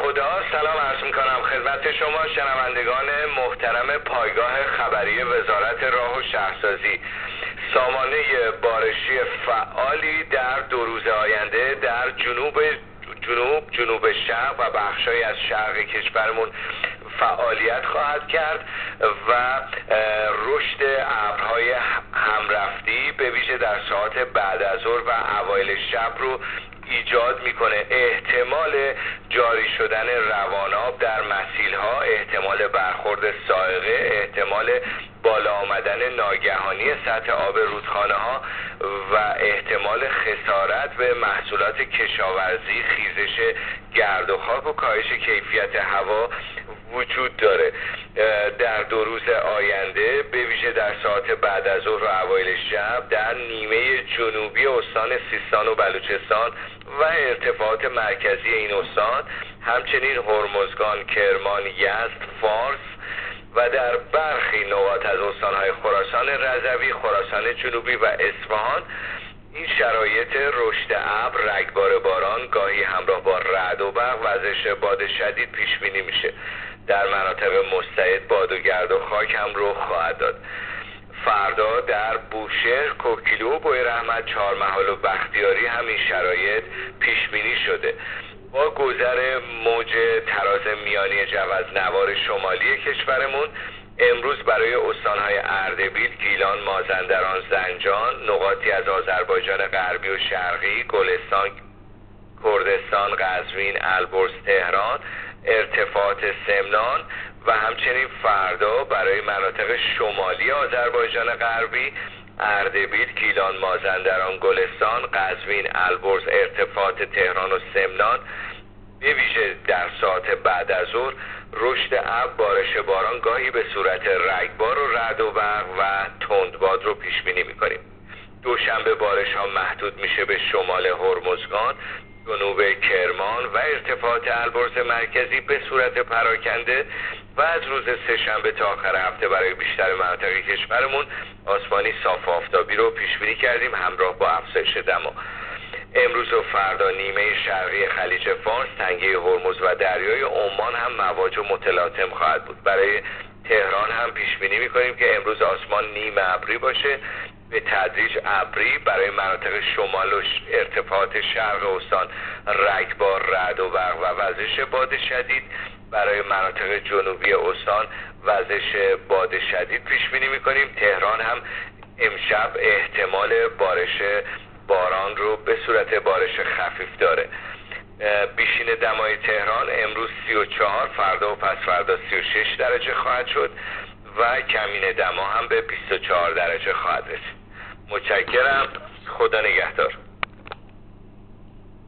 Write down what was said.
خدا سلام عرض میکنم خدمت شما شنوندگان محترم پایگاه خبری وزارت راه و شهرسازی. سامانه بارشی فعالی در 2 روز آینده در جنوب شرق و بخشای از شرق کشورمون فعالیت خواهد کرد و رشد ابرهای همرفتی به ویژه در ساعات بعد از ظهر و اوایل شب رو ایجاد میکنه. احتمال جاری شدن رواناب در مسیلها، احتمال برخورد سائقه، احتمال بالا آمدن ناگهانی سطح آب رودخانه ها و احتمال خسارت به محصولات کشاورزی، خیزش گرد و خاک و کاهش کیفیت هوا وجود داره. در 2 روز آینده به ویژه در ساعت بعد از ظهر و اوایل شب در نیمه جنوبی استان سیستان و بلوچستان و ارتفاعات مرکزی این استان، همچنین هرمزگان، کرمان، یزد، فارس و در برخی نقاط از استانهای خراسان رضوی، خراسان جنوبی و اصفهان این شرایط رشد ابر، رگبار باران گاهی همراه با رعد و برق، وزش باد شدید پیش بینی میشه. در مناطق مستعد باد و گرد و خاک هم رخ خواهد داد. فردا در بوشهر، کوکیلو، بویرحمت، چهارمحال و بختیاری همین شرایط پیش بینی شده. با گذر موج تراز میانی جوزنوار شمالی کشورمون امروز برای استانهای اردبیل، گیلان، مازندران، زنجان، نقاطی از آذربایجان غربی و شرقی، گلستان، کردستان، قزوین، البرز، تهران، ارتفاعات سمنان و همچنین فردا برای مناطق شمالی آذربایجان غربی، اردبیل، گیلان، مازندران، گلستان، قزوین، البرز، ارتفاعات تهران و سمنان به ویژه در ساعت بعد از ظهر رشد ابر، بارش باران گاهی به صورت رگبار و رعد و برق و تندباد رو پیش بینی می‌کنیم. دوشنبه بارش ها محدود میشه به شمال هرمزگان، جنوب کرمان و ارتفاعات البرز مرکزی به صورت پراکنده و از روز سه‌شنبه تا آخر هفته برای بیشتر مناطق کشورمون آسمانی صاف و آفتابی رو پیش بینی کردیم همراه با افزایش دما. امروز و فردا نیمه شرقی خلیج فارس، تنگه هرمز و دریای عمان هم مواج و متلاطم خواهد بود. برای تهران هم پیش بینی می‌کنیم که امروز آسمان نیمه ابری باشه، به تدریج ابری، برای مناطق شمال و ارتفاعات شرق استان رگبار، رعد و برق و وزش باد شدید. برای مناطق جنوبی استان وزش باد شدید پیش بینی می‌کنیم. تهران هم امشب احتمال بارش باران رو به صورت بارش خفیف داره. بیشین دمای تهران امروز 34، فردا و پس فردا 36 درجه خواهد شد و کمین دما هم به 24 درجه خواهد رسید. متشکرم. خدا نگهدار.